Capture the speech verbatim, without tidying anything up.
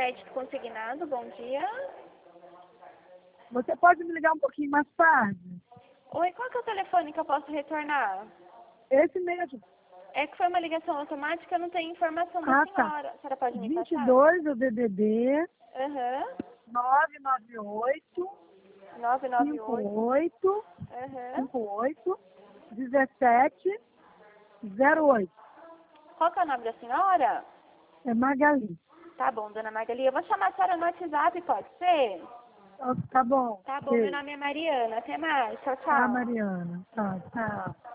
crédito consignado, bom dia. Você pode me ligar um pouquinho mais tarde? Oi, qual que é o telefone que eu posso retornar? Esse mesmo. É que foi uma ligação automática, eu não tenho informação da Ah, tá. senhora. A senhora pode me vinte e passar? dois o D D D Aham. nove nove oito nove nove cinco oito. oito Aham. cinco oito dezessete zero oito. Qual que é o nome da senhora? É Magali. Tá bom, dona Magali. Eu vou chamar a senhora no WhatsApp, pode ser? Ó, Tá bom. Tá bom, meu Beijo. nome é Mariana. Até mais. Tchau, Tá, tchau. Mariana. Tá, tchau.